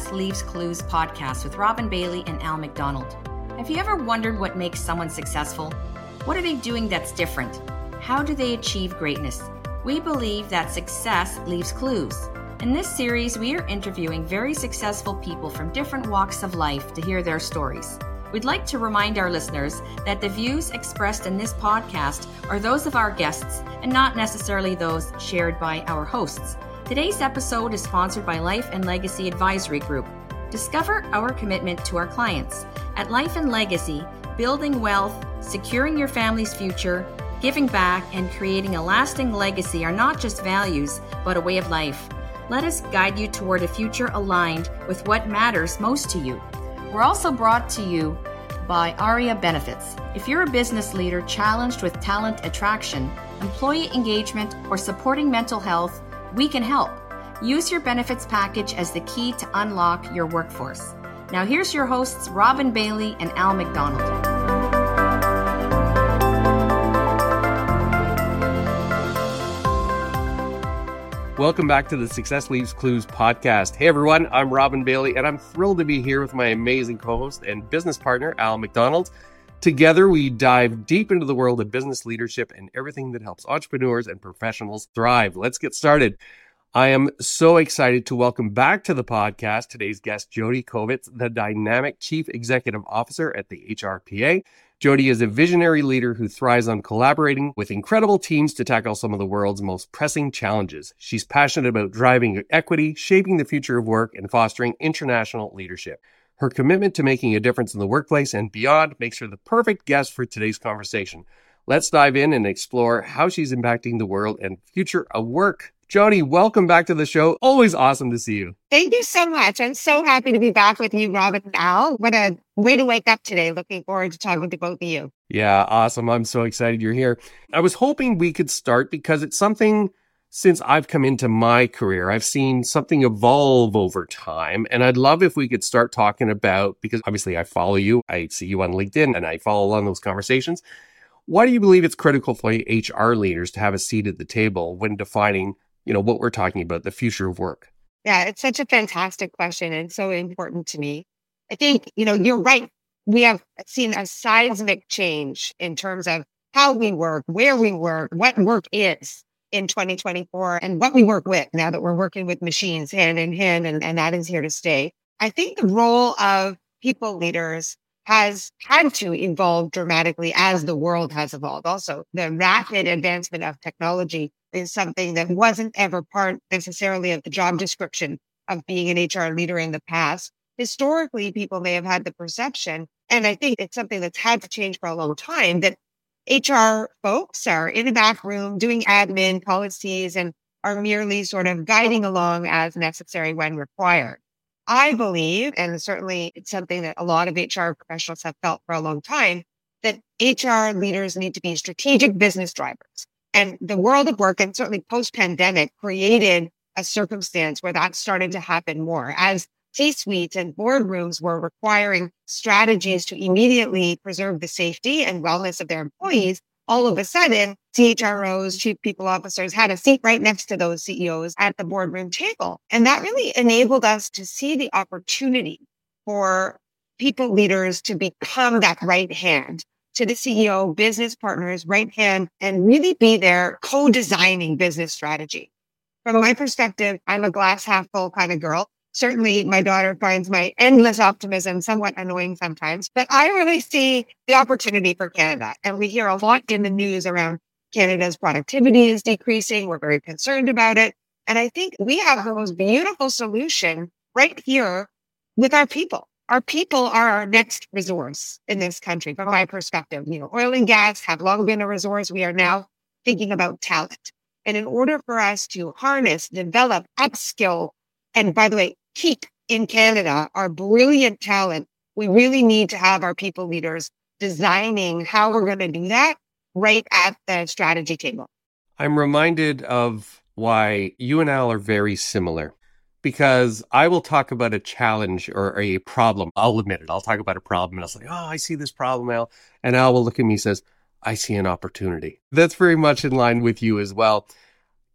Success Leaves Clues podcast with Robin Bailey and Al McDonald. Have you ever wondered what makes someone successful? What are they doing that's different? How do they achieve greatness? We believe that success leaves clues. In this series, we are interviewing very successful people from different walks of life to hear their stories. We'd like to remind our listeners that the views expressed in this podcast are those of our guests and not necessarily those shared by our hosts. Today's episode is sponsored by Life and Legacy Advisory Group. Discover our commitment to our clients. At Life and Legacy, building wealth, securing your family's future, giving back, and creating a lasting legacy are not just values, but a way of life. Let us guide you toward a future aligned with what matters most to you. We're also brought to you by ARIA Benefits. If you're a business leader challenged with talent attraction, employee engagement, or supporting mental health, we can help. Use your benefits package as the key to unlock your workforce. Now here's your hosts, Robin Bailey and Al McDonald. Welcome back to the Success Leaves Clues podcast. Hey everyone, I'm Robin Bailey and I'm thrilled to be here with my amazing co-host and business partner, Al McDonald. Together, we dive deep into the world of business leadership and everything that helps entrepreneurs and professionals thrive. Let's get started. I am so excited to welcome back to the podcast today's guest, Jody Kovitz, the dynamic Chief Executive Officer at the HRPA. Jody is a visionary leader who thrives on collaborating with incredible teams to tackle some of the world's most pressing challenges. She's passionate about driving equity, shaping the future of work, and fostering international leadership. Her commitment to making a difference in the workplace and beyond makes her the perfect guest for today's conversation. Let's dive in and explore how she's impacting the world and future of work. Jody, welcome back to the show. Always awesome to see you. Thank you so much. I'm so happy to be back with you, Robin and Al. What a way to wake up today. Looking forward to talking to both of you. Yeah, awesome. I'm so excited you're here. I was hoping we could start because it's something since I've come into my career, I've seen something evolve over time. And I'd love if we could start talking about, because obviously I follow you, I see you on LinkedIn and I follow along those conversations. Why do you believe it's critical for HR leaders to have a seat at the table when defining what we're talking about, the future of work? Yeah, it's such a fantastic question and so important to me. I think, you're right. We have seen a seismic change in terms of how we work, where we work, what work is in 2024, and what we work with now that we're working with machines hand in hand, and that is here to stay. I think the role of people leaders has had to evolve dramatically as the world has evolved. Also, the rapid advancement of technology is something that wasn't ever part necessarily of the job description of being an HR leader in the past. Historically, people may have had the perception, and I think it's something that's had to change for a long time, that HR folks are in the back room doing admin policies and are merely sort of guiding along as necessary when required. I believe, and certainly it's something that a lot of HR professionals have felt for a long time, that HR leaders need to be strategic business drivers. And the world of work, and certainly post-pandemic, created a circumstance where that started to happen more as C-suites and boardrooms were requiring strategies to immediately preserve the safety and wellness of their employees. All of a sudden, CHROs, chief people officers, had a seat right next to those CEOs at the boardroom table. And that really enabled us to see the opportunity for people leaders to become that right hand to the CEO, business partners, right hand, and really be there co-designing business strategy. From my perspective, I'm a glass half full kind of girl. Certainly, my daughter finds my endless optimism somewhat annoying sometimes, but I really see the opportunity for Canada. And we hear a lot in the news around Canada's productivity is decreasing. We're very concerned about it. And I think we have the most beautiful solution right here with our people. Our people are our next resource in this country, from my perspective. Oil and gas have long been a resource. We are now thinking about talent. And in order for us to harness, develop, upskill, and by the way, keep in Canada our brilliant talent, we really need to have our people leaders designing how we're going to do that right at the strategy table. I'm reminded of why you and Al are very similar, because I will talk about a challenge or a problem. I'll admit it. I'll talk about a problem and I'll say, I see this problem, Al. And Al will look at me and says, I see an opportunity. That's very much in line with you as well.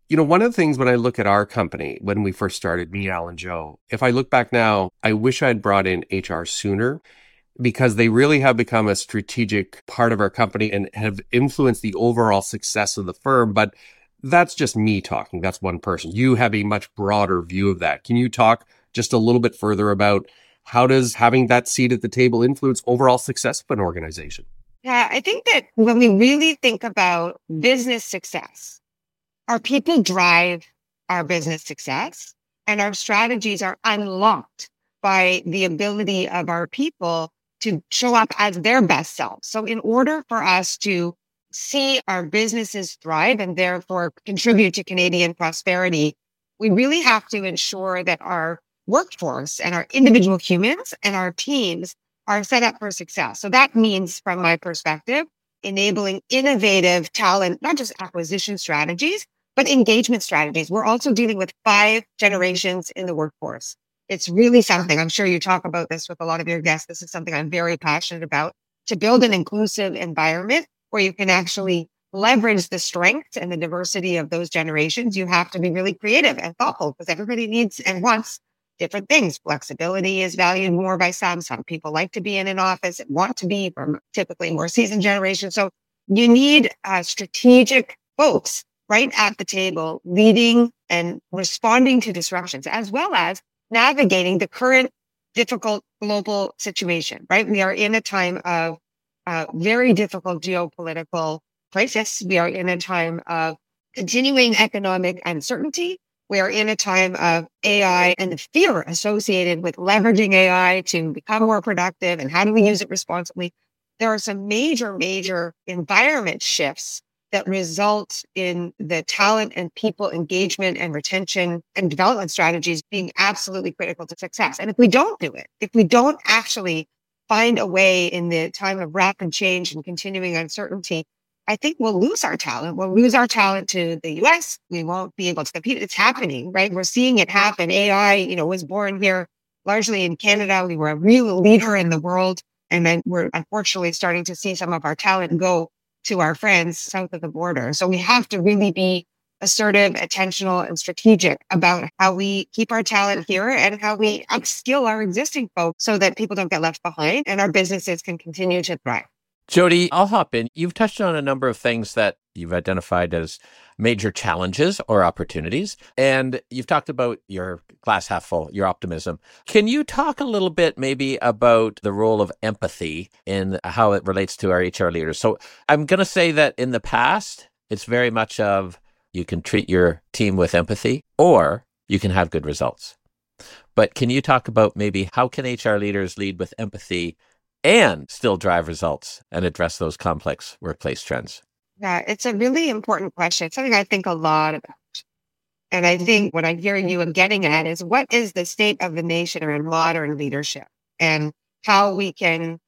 One of the things when I look at our company, when we first started, me, Al, and Joe, if I look back now, I wish I'd brought in HR sooner because they really have become a strategic part of our company and have influenced the overall success of the firm. But that's just me talking. That's one person. You have a much broader view of that. Can you talk just a little bit further about how does having that seat at the table influence overall success of an organization? Yeah, I think that when we really think about business success, our people drive our business success, and our strategies are unlocked by the ability of our people to show up as their best selves. So in order for us to see our businesses thrive and therefore contribute to Canadian prosperity, we really have to ensure that our workforce and our individual humans and our teams are set up for success. So that means, from my perspective, enabling innovative talent, not just acquisition strategies, but engagement strategies. We're also dealing with 5 generations in the workforce. It's really something. I'm sure you talk about this with a lot of your guests. This is something I'm very passionate about, to build an inclusive environment where you can actually leverage the strengths and the diversity of those generations. You have to be really creative and thoughtful because everybody needs and wants different things. Flexibility is valued more by some. Some people like to be in an office and want to be from typically more seasoned generations. So you need strategic folks right at the table, leading and responding to disruptions, as well as navigating the current difficult global situation, right? We are in a time of very difficult geopolitical crisis. We are in a time of continuing economic uncertainty. We are in a time of AI and the fear associated with leveraging AI to become more productive and how do we use it responsibly. There are some major environment shifts that result in the talent and people engagement and retention and development strategies being absolutely critical to success. And if we don't do it, if we don't actually find a way in the time of rapid change and continuing uncertainty, I think we'll lose our talent. We'll lose our talent to the US. We won't be able to compete. It's happening, right? We're seeing it happen. AI, was born here largely in Canada. We were a real leader in the world. And then we're unfortunately starting to see some of our talent go to our friends south of the border. So we have to really be assertive, attentional, and strategic about how we keep our talent here and how we upskill our existing folks so that people don't get left behind and our businesses can continue to thrive. Jody, I'll hop in. You've touched on a number of things that you've identified as major challenges or opportunities, and you've talked about your glass half full, your optimism. Can you talk a little bit maybe about the role of empathy in how it relates to our HR leaders? So I'm going to say that in the past, it's very much of you can treat your team with empathy or you can have good results. But can you talk about maybe how can HR leaders lead with empathy and still drive results and address those complex workplace trends? Yeah, it's a really important question. It's something I think a lot about. And I think what I'm hearing you and getting at is what is the state of the nation or in modern leadership and how we can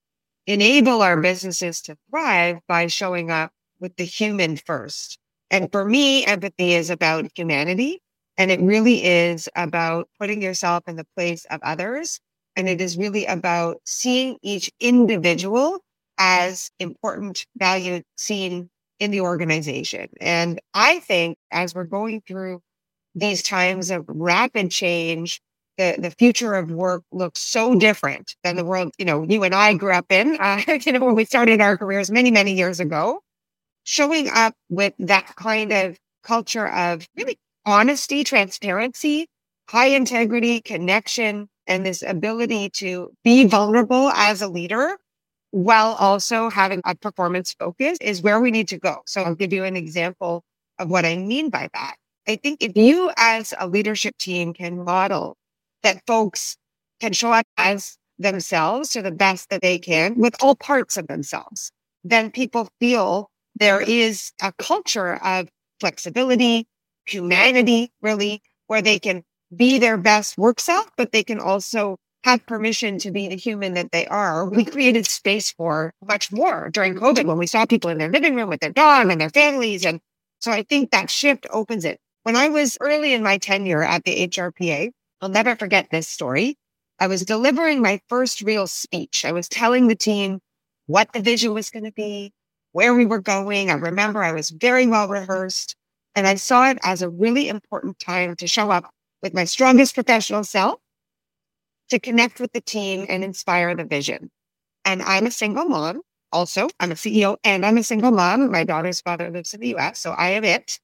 enable our businesses to thrive by showing up with the human first. And for me, empathy is about humanity. And it really is about putting yourself in the place of others. And it is really about seeing each individual as important, valued, seen in the organization. And I think as we're going through these times of rapid change, the future of work looks so different than the world, you and I grew up in, when we started our careers many years ago. Showing up with that kind of culture of really honesty, transparency, high integrity, connection, and this ability to be vulnerable as a leader while also having a performance focus is where we need to go. So I'll give you an example of what I mean by that. I think if you as a leadership team can model that folks can show up as themselves to the best that they can with all parts of themselves, then people feel there is a culture of flexibility, humanity, really, where they can be their best work self, but they can also have permission to be the human that they are. We created space for much more during COVID when we saw people in their living room with their dog and their families. And so I think that shift opens it. When I was early in my tenure at the HRPA, I'll never forget this story. I was delivering my first real speech. I was telling the team what the vision was going to be, where we were going. I remember I was very well rehearsed. And I saw it as a really important time to show up with my strongest professional self, to connect with the team and inspire the vision. And I'm a single mom. Also, I'm a CEO and I'm a single mom. My daughter's father lives in the US, so I am it.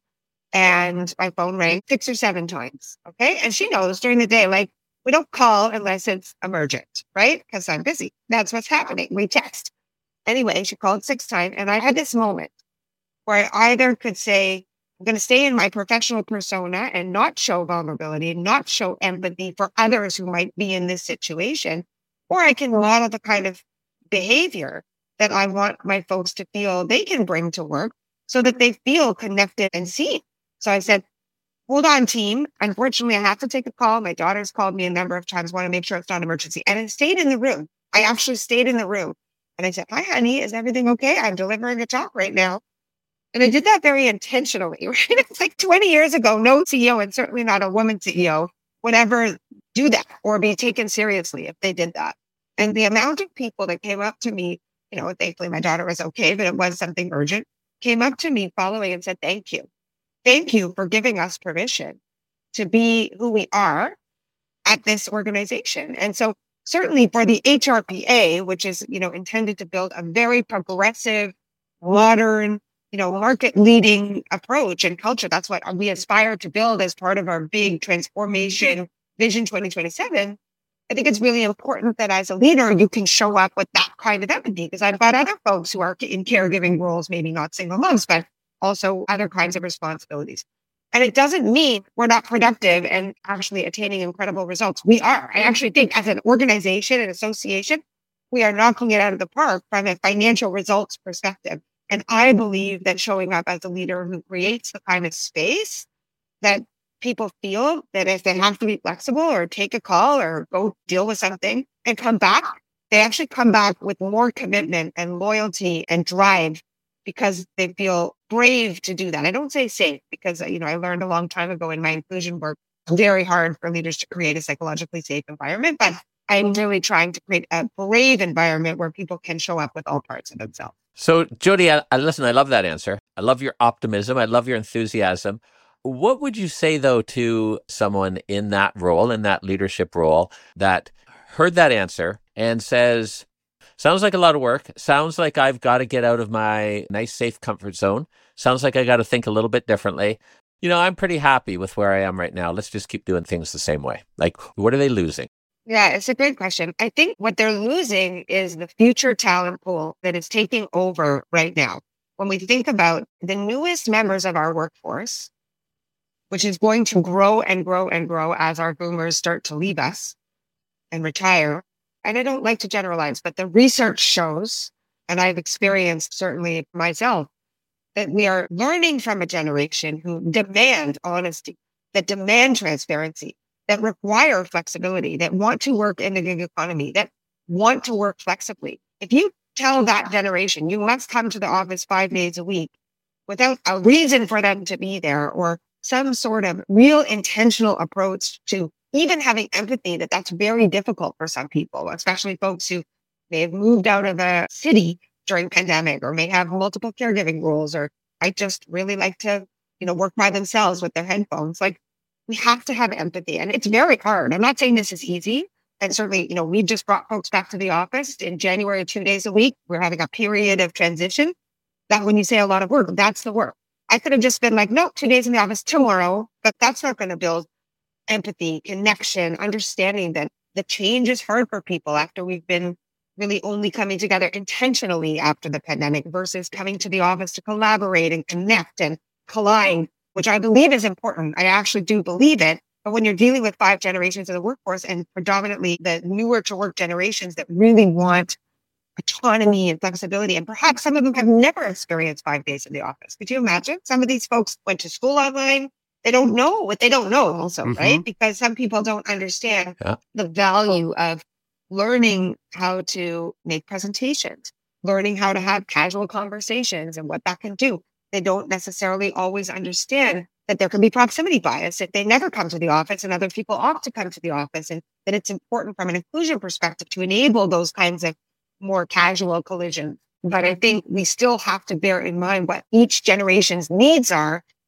And my phone rang 6 or 7 times. Okay. And she knows during the day, like, we don't call unless it's emergent, right? Because I'm busy. That's what's happening. We text. Anyway, she called 6 times. And I had this moment where I either could say, I'm going to stay in my professional persona and not show vulnerability, not show empathy for others who might be in this situation, or I can model the kind of behavior that I want my folks to feel they can bring to work so that they feel connected and seen. So I said, hold on, team. Unfortunately, I have to take a call. My daughter's called me a number of times, want to make sure it's not an emergency. And I stayed in the room. I actually stayed in the room. And I said, hi, honey, is everything okay? I'm delivering a talk right now. And I did that very intentionally, right? It's like 20 years ago, no CEO, and certainly not a woman CEO, would ever do that or be taken seriously if they did that. And the amount of people that came up to me, thankfully my daughter was okay, but it was something urgent, came up to me following and said, thank you. Thank you for giving us permission to be who we are at this organization. And so certainly for the HRPA, which is, intended to build a very progressive, modern, market leading approach and culture. That's what we aspire to build as part of our big transformation vision 2027. I think it's really important that as a leader, you can show up with that kind of empathy, because I've got other folks who are in caregiving roles, maybe not single moms, but also other kinds of responsibilities. And it doesn't mean we're not productive and actually attaining incredible results. We are. I actually think as an organization and association, we are knocking it out of the park from a financial results perspective. And I believe that showing up as a leader who creates the kind of space that people feel that if they have to be flexible or take a call or go deal with something and come back, they actually come back with more commitment and loyalty and drive because they feel brave to do that. I don't say safe because, I learned a long time ago in my inclusion work, it's very hard for leaders to create a psychologically safe environment, but I'm really trying to create a brave environment where people can show up with all parts of themselves. So, Jody, listen, I love that answer. I love your optimism. I love your enthusiasm. What would you say, though, to someone in that role, in that leadership role, that heard that answer and says, sounds like a lot of work. Sounds like I've got to get out of my nice, safe comfort zone. Sounds like I got to think a little bit differently. I'm pretty happy with where I am right now. Let's just keep doing things the same way. Like, what are they losing? Yeah, it's a great question. I think what they're losing is the future talent pool that is taking over right now. When we think about the newest members of our workforce, which is going to grow and grow and grow as our boomers start to leave us and retire. And I don't like to generalize, but the research shows, and I've experienced certainly myself, that we are learning from a generation who demand honesty, that demand transparency, that require flexibility, that want to work in the gig economy, that want to work flexibly. If you tell that generation, you must come to the office 5 days a week without a reason for them to be there or some sort of real intentional approach to even having empathy, that's very difficult for some people, especially folks who may have moved out of a city during pandemic or may have multiple caregiving roles, or I just really like to, work by themselves with their headphones. Like, we have to have empathy, and it's very hard. I'm not saying this is easy. And certainly, we just brought folks back to the office in January, 2 days a week. We're having a period of transition. That when you say a lot of work, that's the work. I could have just been like, no, 2 days in the office tomorrow, but that's not going to build empathy, connection, understanding that the change is hard for people after we've been really only coming together intentionally after the pandemic versus coming to the office to collaborate and connect and collide, which I believe is important. I actually do believe it. But when you're dealing with 5 generations of the workforce and predominantly the newer to work generations that really want autonomy and flexibility, and perhaps some of them have never experienced 5 days in the office. Could you imagine? Some of these folks went to school online. They don't know what they don't know also, right? Because some people don't understand the value of learning how to make presentations, learning how to have casual conversations and what that can do. They don't necessarily always understand that there can be proximity bias if they never come to the office and other people opt to come to the office, and that it's important from an inclusion perspective to enable those kinds of more casual collisions. But I think we still have to bear in mind what each generation's needs are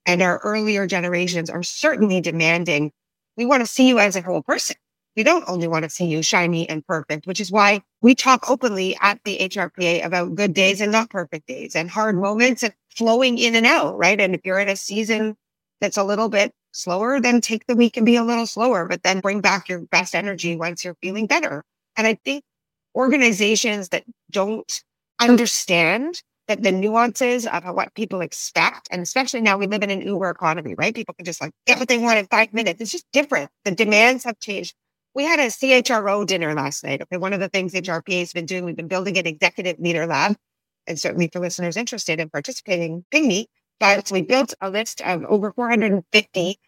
and our earlier generations are certainly demanding, we want to see you as a whole person. We don't only want to see you shiny and perfect, which is why we talk openly at the HRPA about good days and not perfect days and hard moments and flowing in and out, right? And if you're in a season that's a little bit slower, then take the week and be a little slower, but then bring back your best energy once you're feeling better. And I think organizations that don't understand that the nuances of what people expect, and especially now we live in an Uber economy, right? People can just like get what they want in 5 minutes. It's just different. The demands have changed. We had a CHRO dinner last night. Okay, one of the things HRPA has been doing, we've been building an executive leader lab. And certainly for listeners interested in participating, ping me. But we built a list of over 450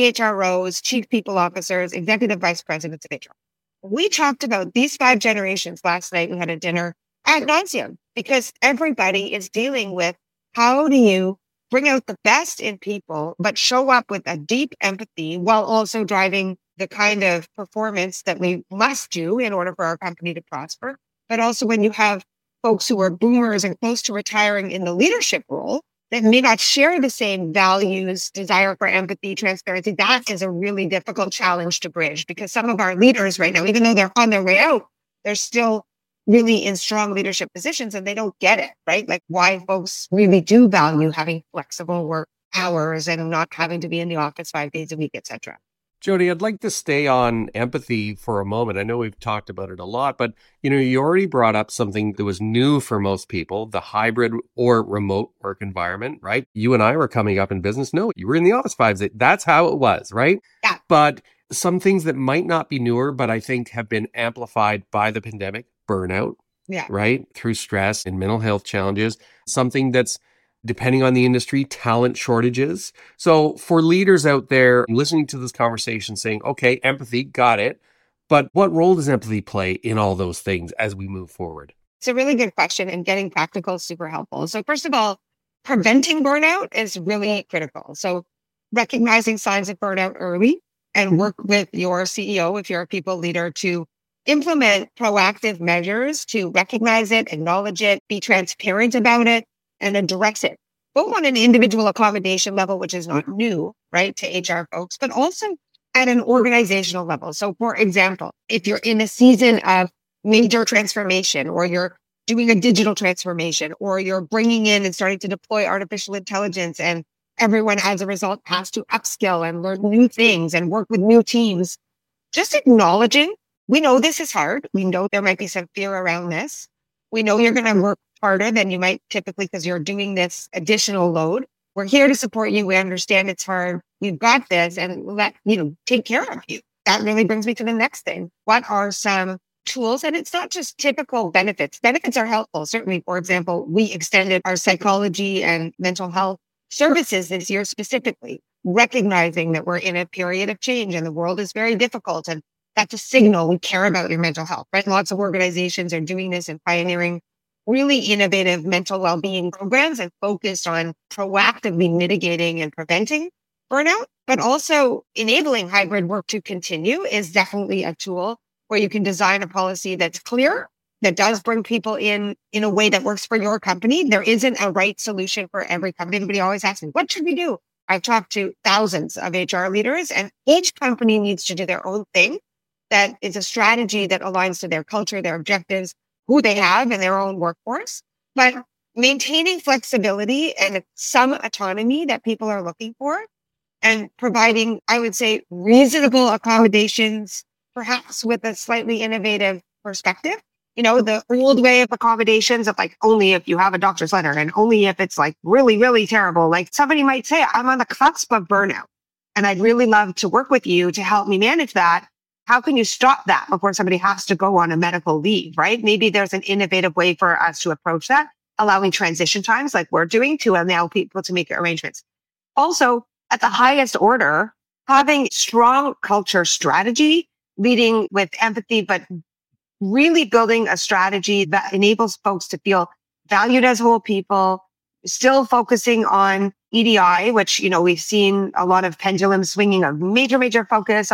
CHROs, chief people officers, executive vice presidents of HR. We talked about these 5 generations last night. We had a dinner ad nauseum because everybody is dealing with how do you bring out the best in people, but show up with a deep empathy while also driving the kind of performance that we must do in order for our company to prosper. But also when you have folks who are boomers and close to retiring in the leadership role that may not share the same values, desire for empathy, transparency, that is a really difficult challenge to bridge because some of our leaders right now, even though they're on their way out, they're still really in strong leadership positions and they don't get it, right? Like why folks really do value having flexible work hours and not having to be in the office 5 days a week, et cetera. Jody, I'd like to stay on empathy for a moment. I know we've talked about it a lot, but you already brought up something that was new for most people, the hybrid or remote work environment, right? You and I were coming up in business. No, you were in the office 5 days. That's how it was, right? Yeah. But some things that might not be newer, but I think have been amplified by the pandemic, burnout, right? Through stress and mental health challenges, something that's depending on the industry, talent shortages. So for leaders out there listening to this conversation saying, okay, empathy, got it. But what role does empathy play in all those things as we move forward? It's a really good question and getting practical is super helpful. So first of all, preventing burnout is really critical. So recognizing signs of burnout early and work with your CEO, if you're a people leader, to implement proactive measures to recognize it, acknowledge it, be transparent about it, and address it, both on an individual accommodation level, which is not new, right, to HR folks, but also at an organizational level. So for example, if you're in a season of major transformation, or you're doing a digital transformation, or you're bringing in and starting to deploy artificial intelligence, and everyone as a result has to upskill and learn new things and work with new teams, just acknowledging, we know this is hard. We know there might be some fear around this. We know you're going to work harder than you might typically because you're doing this additional load. We're here to support you. We understand it's hard. We've got this and take care of you. That really brings me to the next thing. What are some tools? And it's not just typical benefits. Benefits are helpful. Certainly, for example, we extended our psychology and mental health services this year specifically, recognizing that we're in a period of change and the world is very difficult. And that's a signal we care about your mental health, right? Lots of organizations are doing this and pioneering really innovative mental well-being programs and focused on proactively mitigating and preventing burnout, but also enabling hybrid work to continue is definitely a tool where you can design a policy that's clear, that does bring people in a way that works for your company. There isn't a right solution for every company. Everybody always asks me, what should we do? I've talked to thousands of HR leaders and each company needs to do their own thing that is a strategy that aligns to their culture, their objectives, who they have in their own workforce, but maintaining flexibility and some autonomy that people are looking for and providing, I would say, reasonable accommodations, perhaps with a slightly innovative perspective. The old way of accommodations of like only if you have a doctor's letter and only if it's like really, really terrible. Like somebody might say, I'm on the cusp of burnout and I'd really love to work with you to help me manage that. How can you stop that before somebody has to go on a medical leave, right? Maybe there's an innovative way for us to approach that, allowing transition times like we're doing to allow people to make arrangements. Also, at the highest order, having strong culture strategy, leading with empathy, but really building a strategy that enables folks to feel valued as whole people, still focusing on EDI, which, we've seen a lot of pendulum swinging of major focus on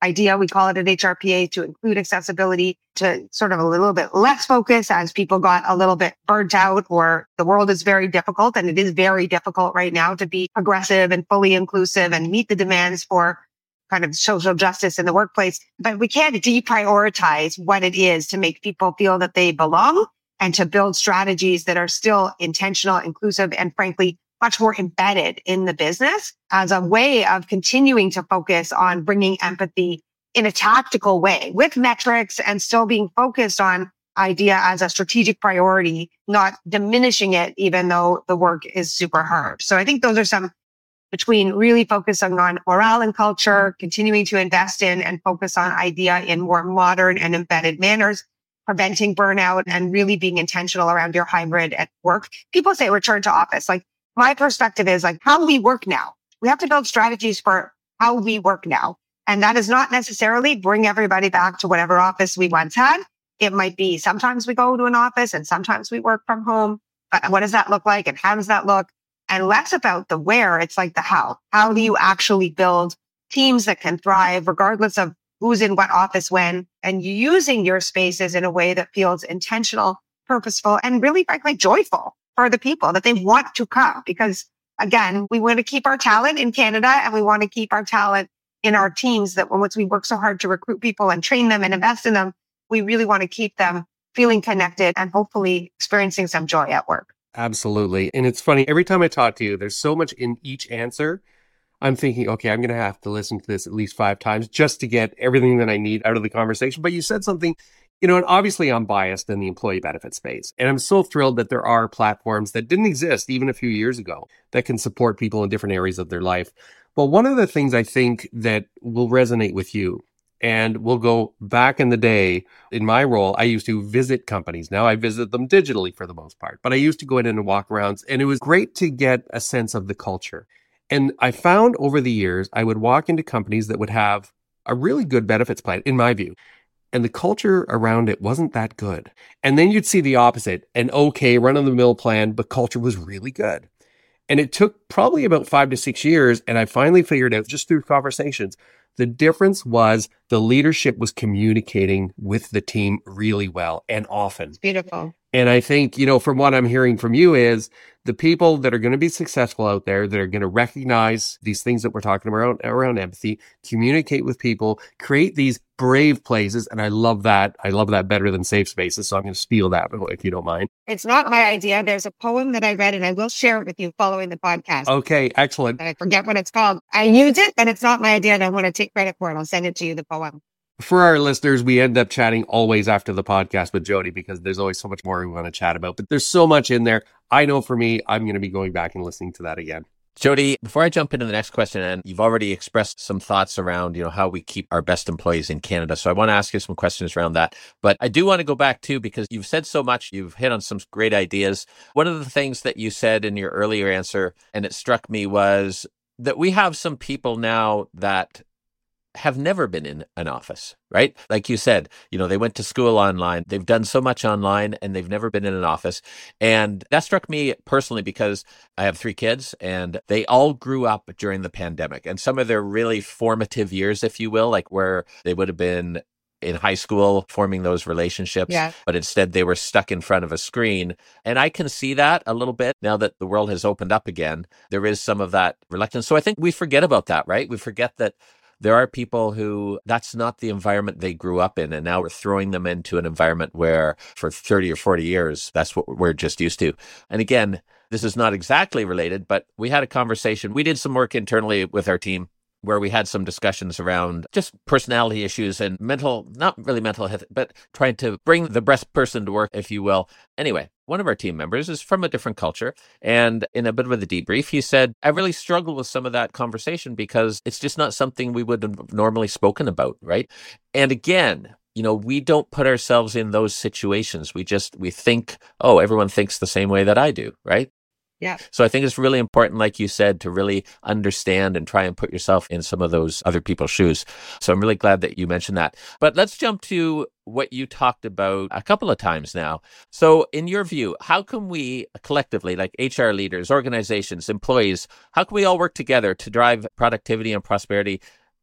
idea, we call it at HRPA, to include accessibility, to sort of a little bit less focus as people got a little bit burnt out, or the world is very difficult. And it is very difficult right now to be progressive and fully inclusive and meet the demands for kind of social justice in the workplace. But we can't deprioritize what it is to make people feel that they belong and to build strategies that are still intentional, inclusive, and frankly, much more embedded in the business as a way of continuing to focus on bringing empathy in a tactical way with metrics and still being focused on idea as a strategic priority, not diminishing it, even though the work is super hard. So I think those are some between really focusing on morale and culture, continuing to invest in and focus on idea in more modern and embedded manners, preventing burnout, and really being intentional around your hybrid at work. People say return to office. Like, my perspective is like how we work now. We have to build strategies for how we work now. And that is not necessarily bring everybody back to whatever office we once had. It might be sometimes we go to an office and sometimes we work from home. But what does that look like? And how does that look? And less about the where, it's like the how. How do you actually build teams that can thrive regardless of who's in what office when, and using your spaces in a way that feels intentional, purposeful, and really, frankly, joyful for the people that they want to come. Because again, we want to keep our talent in Canada and we want to keep our talent in our teams, that once we work so hard to recruit people and train them and invest in them, we really want to keep them feeling connected and hopefully experiencing some joy at work. Absolutely. And it's funny, every time I talk to you, there's so much in each answer. I'm thinking, okay, I'm going to have to listen to this at least 5 times just to get everything that I need out of the conversation. But you said something, and obviously I'm biased in the employee benefit space. And I'm so thrilled that there are platforms that didn't exist even a few years ago that can support people in different areas of their life. But one of the things I think that will resonate with you, and we'll go back in the day, in my role, I used to visit companies. Now I visit them digitally for the most part, but I used to go in and walk around, and it was great to get a sense of the culture. And I found over the years, I would walk into companies that would have a really good benefits plan, in my view. And the culture around it wasn't that good. And then you'd see the opposite, an okay run-of-the-mill plan, but culture was really good. And it took probably about 5 to 6 years. And I finally figured out just through conversations, the difference was the leadership was communicating with the team really well and often. It's beautiful. And I think, from what I'm hearing from you is the people that are going to be successful out there, that are going to recognize these things that we're talking about around empathy, communicate with people, create these brave places. And I love that. I love that better than safe spaces. So I'm going to steal that if you don't mind. It's not my idea. There's a poem that I read and I will share it with you following the podcast. Okay, excellent. I forget what it's called. I use it, but it's not my idea and I want to take credit for it. I'll send it to you, the poem. For our listeners, we end up chatting always after the podcast with Jody because there's always so much more we want to chat about. But there's so much in there. I know for me, I'm going to be going back and listening to that again. Jody, before I jump into the next question, and you've already expressed some thoughts around, how we keep our best employees in Canada. So I want to ask you some questions around that. But I do want to go back too, because you've said so much, you've hit on some great ideas. One of the things that you said in your earlier answer, and it struck me, was that we have some people now that have never been in an office, right? Like you said, they went to school online. They've done so much online and they've never been in an office. And that struck me personally because I have 3 kids and they all grew up during the pandemic, and some of their really formative years, if you will, like where they would have been in high school forming those relationships, but instead they were stuck in front of a screen. And I can see that a little bit now that the world has opened up again. There is some of that reluctance. So I think we forget about that, right? We forget that there are people who that's not the environment they grew up in. And now we're throwing them into an environment where for 30 or 40 years, that's what we're just used to. And again, this is not exactly related, but we had a conversation. We did some work internally with our team where we had some discussions around just personality issues and not really mental health, but trying to bring the best person to work, if you will. Anyway, one of our team members is from a different culture. And in a bit of a debrief, he said, I really struggled with some of that conversation because it's just not something we would have normally spoken about, right? And again, we don't put ourselves in those situations. We think, oh, everyone thinks the same way that I do, right? Yeah. So I think it's really important, like you said, to really understand and try and put yourself in some of those other people's shoes. So I'm really glad that you mentioned that. But let's jump to what you talked about a couple of times now. So in your view, how can we collectively, like HR leaders, organizations, employees, how can we all work together to drive productivity and prosperity,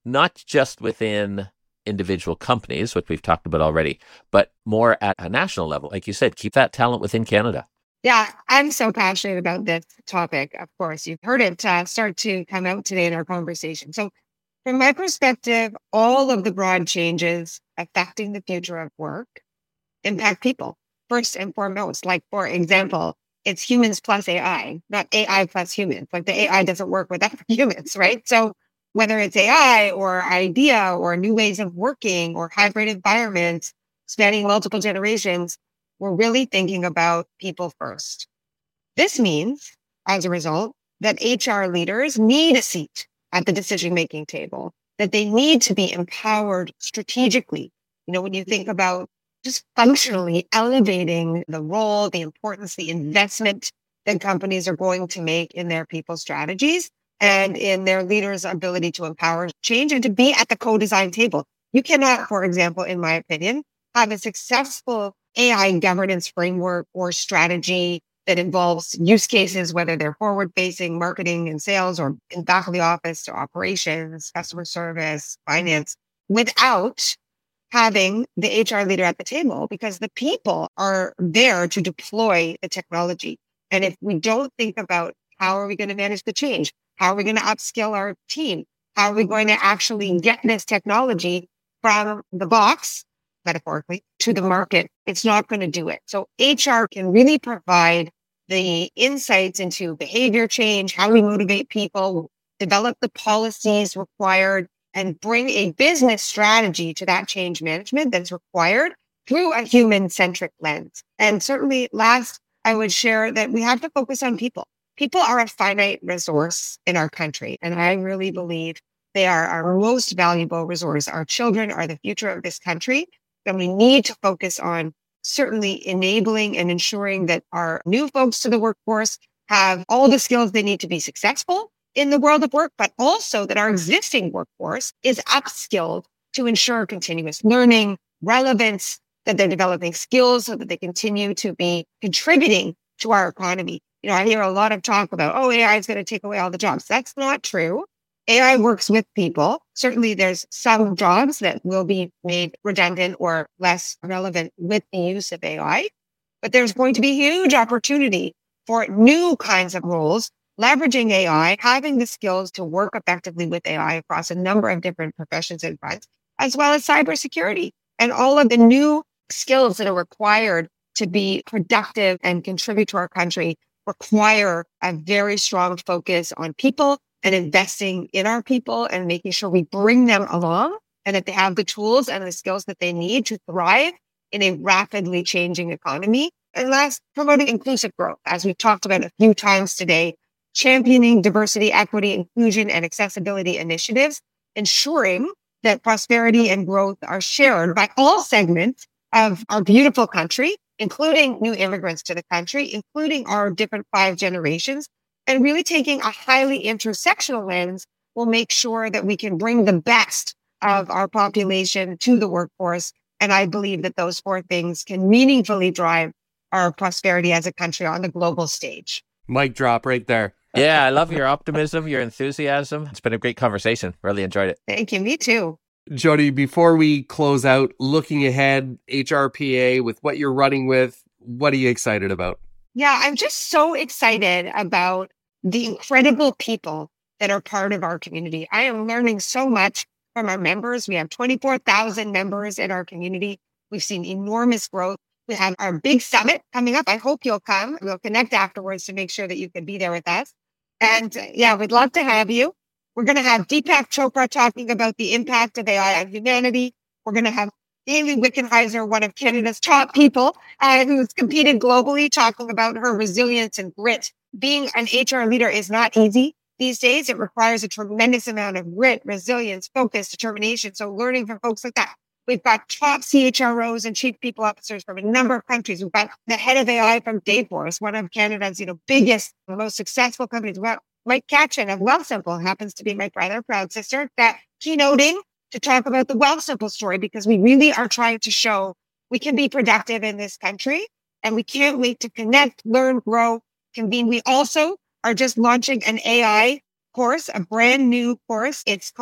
not just within individual companies, which we've talked about already, but more at a national level. Like you said, keep that talent within Canada. Yeah, I'm so passionate about this topic. Of course, you've heard it start to come out today in our conversation. So from my perspective, all of the broad changes affecting the future of work impact people first and foremost. Like, for example, it's humans plus AI, not AI plus humans. Like the AI doesn't work without humans, right? So whether it's AI or idea or new ways of working or hybrid environments spanning multiple generations, we're really thinking about people first. This means, as a result, that HR leaders need a seat at the decision-making table, that they need to be empowered strategically. When you think about just functionally elevating the role, the importance, the investment that companies are going to make in their people strategies and in their leaders' ability to empower change and to be at the co-design table. You cannot, for example, in my opinion, have a successful AI governance framework or strategy that involves use cases, whether they're forward-facing marketing and sales or in back of the office to operations, customer service, finance, without having the HR leader at the table, because the people are there to deploy the technology. And if we don't think about how are we going to manage the change, how are we going to upskill our team, how are we going to actually get this technology from the box, metaphorically, to the market, it's not going to do it. So HR can really provide the insights into behavior change, how we motivate people, develop the policies required, and bring a business strategy to that change management that's required through a human-centric lens. And certainly last, I would share that we have to focus on people. People are a finite resource in our country, and I really believe they are our most valuable resource. Our children are the future of this country, and we need to focus on certainly enabling and ensuring that our new folks to the workforce have all the skills they need to be successful in the world of work, but also that our existing workforce is upskilled to ensure continuous learning, relevance, that they're developing skills so that they continue to be contributing to our economy. I hear a lot of talk about, AI is going to take away all the jobs. That's not true. AI works with people. Certainly there's some jobs that will be made redundant or less relevant with the use of AI, but there's going to be huge opportunity for new kinds of roles, leveraging AI, having the skills to work effectively with AI across a number of different professions and fronts, as well as cybersecurity and all of the new skills that are required to be productive and contribute to our country require a very strong focus on people and investing in our people and making sure we bring them along and that they have the tools and the skills that they need to thrive in a rapidly changing economy. And last, promoting inclusive growth, as we've talked about a few times today, championing diversity, equity, inclusion, and accessibility initiatives, ensuring that prosperity and growth are shared by all segments of our beautiful country, including new immigrants to the country, including our different 5 generations, and really taking a highly intersectional lens will make sure that we can bring the best of our population to the workforce. And I believe that those 4 things can meaningfully drive our prosperity as a country on the global stage. Mic drop right there. Yeah, I love your optimism, your enthusiasm. It's been a great conversation. Really enjoyed it. Thank you. Me too. Jody, before we close out, looking ahead, HRPA, with what you're running with, what are you excited about? Yeah, I'm just so excited about the incredible people that are part of our community. I am learning so much from our members. We have 24,000 members in our community. We've seen enormous growth. We have our big summit coming up. I hope you'll come. We'll connect afterwards to make sure that you can be there with us. And we'd love to have you. We're going to have Deepak Chopra talking about the impact of AI on humanity. We're going to have Hayley Wickenheiser, one of Canada's top people who's competed globally, talking about her resilience and grit. Being an HR leader is not easy these days. It requires a tremendous amount of grit, resilience, focus, determination. So learning from folks like that. We've got top CHROs and chief people officers from a number of countries. We've got the head of AI from Dayforce, one of Canada's biggest, most successful companies. Well, Mike Katchen of Wealthsimple happens to be my brother, proud sister, that keynoting to talk about the Wealthsimple story, because we really are trying to show we can be productive in this country and we can't wait to connect, learn, grow, convene. We also are just launching an AI course, a brand new course. It's called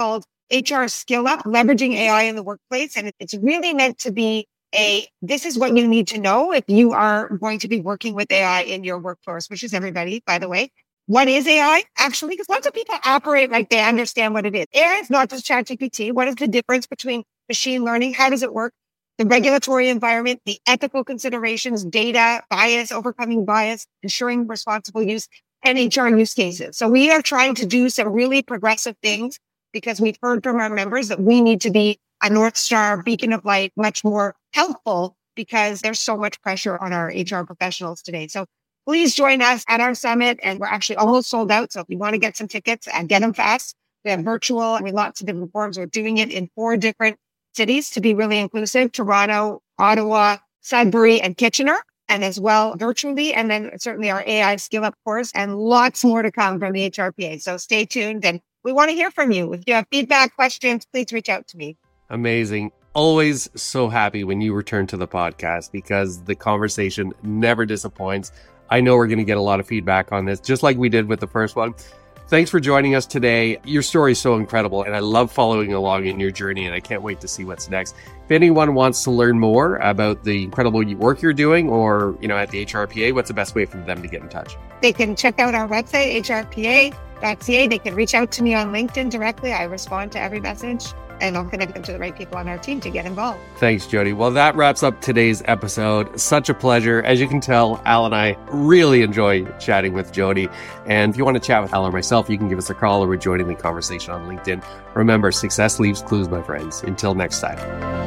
HR Skill Up, leveraging AI in the workplace. And it's really meant to be this is what you need to know if you are going to be working with AI in your workforce, which is everybody, by the way. What is AI? Actually, because lots of people operate like they understand what it is. AI is not just ChatGPT. What is the difference between machine learning? How does it work? The regulatory environment, the ethical considerations, data, bias, overcoming bias, ensuring responsible use, and HR use cases. So we are trying to do some really progressive things because we've heard from our members that we need to be a North Star beacon of light, much more helpful because there's so much pressure on our HR professionals today. So please join us at our summit. And we're actually almost sold out. So if you want to get some tickets, get them fast. We have virtual and lots of different forms. We're doing it in 4 different cities to be really inclusive: Toronto, Ottawa, Sudbury, and Kitchener, and as well virtually. And then certainly our AI Skill Up course and lots more to come from the HRPA. So stay tuned and we want to hear from you. If you have feedback, questions, please reach out to me. Amazing. Always so happy when you return to the podcast because the conversation never disappoints. I know we're going to get a lot of feedback on this, just like we did with the first one. Thanks for joining us today. Your story is so incredible, and I love following along in your journey, and I can't wait to see what's next. If anyone wants to learn more about the incredible work you're doing or, at the HRPA, what's the best way for them to get in touch? They can check out our website, hrpa.ca. They can reach out to me on LinkedIn directly. I respond to every message. And I'll connect them to the right people on our team to get involved. Thanks, Jody. Well, that wraps up today's episode. Such a pleasure. As you can tell, Al and I really enjoy chatting with Jody. And if you want to chat with Al or myself, you can give us a call or join in the conversation on LinkedIn. Remember, success leaves clues, my friends. Until next time.